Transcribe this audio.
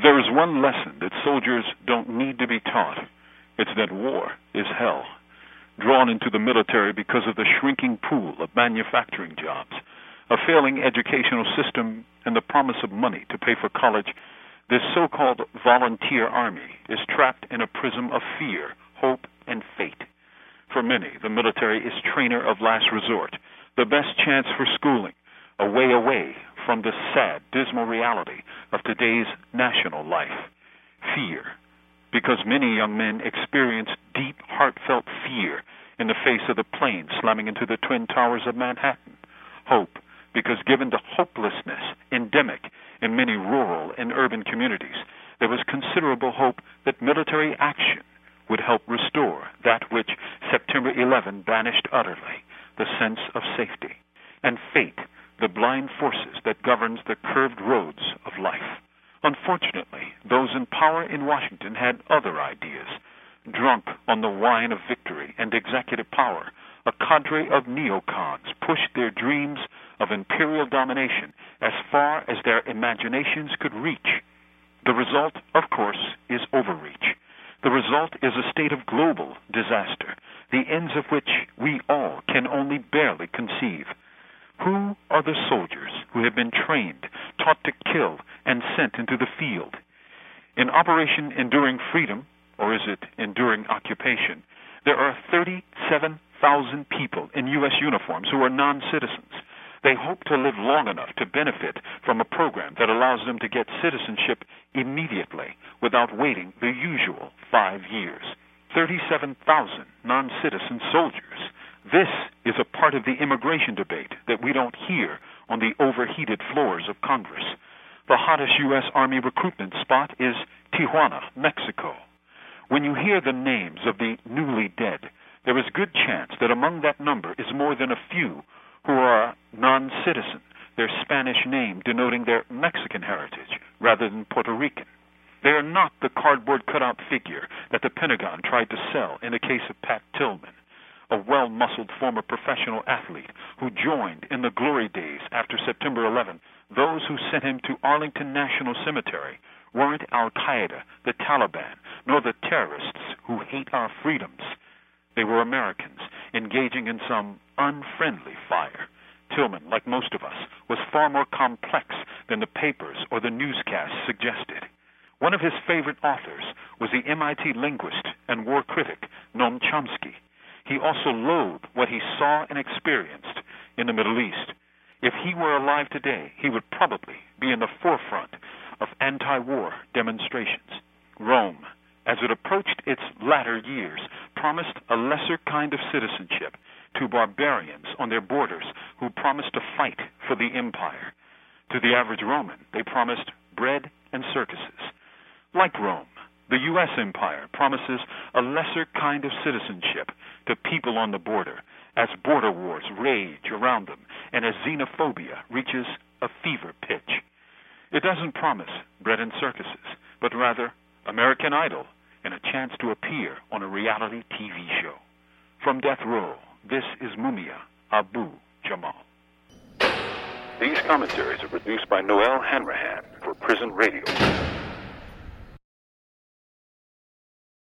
If there is one lesson that soldiers don't need to be taught, it's that war is hell. Drawn into the military because of the shrinking pool of manufacturing jobs, a failing educational system, and the promise of money to pay for college, this so-called volunteer army is trapped in a prism of fear, hope, and fate. For many, the military is trainer of last resort, the best chance for schooling, a way away from the sad, dismal reality of today's national life. Fear, because many young men experience deep, heartfelt fear in the face of the plane slamming into the Twin Towers of Manhattan. Hope, because given the hopelessness endemic in many rural and urban communities, there was considerable hope that military action would help restore that which September 11 banished utterly, the sense of safety, and fate, the blind forces that governs the curved roads of life. Unfortunately, those in power in Washington had other ideas. Drunk on the wine of victory and executive power, a cadre of neocons pushed their dreams of imperial domination as far as their imaginations could reach. The result, of course, is overreach. The result is a state of global disaster, the ends of which we all can only barely conceive. Who are the soldiers who have been trained, taught to kill, and sent into the field? In Operation Enduring Freedom, or is it Enduring Occupation, there are 37,000 people in U.S. uniforms who are non-citizens. They hope to live long enough to benefit from a program that allows them to get citizenship immediately without waiting the usual 5 years. 37,000 non-citizen soldiers. This is a part of the immigration debate that we don't hear on the overheated floors of Congress. The hottest U.S. Army recruitment spot is Tijuana, Mexico. When you hear the names of the newly dead, there is good chance that among that number is more than a few who are non-citizen, their Spanish name denoting their Mexican heritage rather than Puerto Rican. They are not the cardboard cutout figure that the Pentagon tried to sell in the case of Pat Tillman, a well-muscled former professional athlete who joined in the glory days after September 11. Those who sent him to Arlington National Cemetery weren't Al-Qaeda, the Taliban, nor the terrorists who hate our freedoms. They were Americans engaging in some unfriendly fire. Tillman, like most of us, was far more complex than the papers or the newscasts suggested. One of his favorite authors was the MIT linguist and war critic Noam Chomsky. He also loathed what he saw and experienced in the Middle East. If he were alive today, he would probably be in the forefront of anti-war demonstrations. Rome, as it approached its latter years, promised a lesser kind of citizenship to barbarians on their borders who promised to fight for the empire. To the average Roman, they promised bread and circuses. Like Rome, the U.S. empire promises a lesser kind of citizenship to people on the border as border wars rage around them and as xenophobia reaches a fever pitch. It doesn't promise bread and circuses, but rather American Idol and a chance to appear on a reality TV show. From death row, this is Mumia Abu Jamal. These commentaries are produced by Noel Hanrahan for Prison Radio.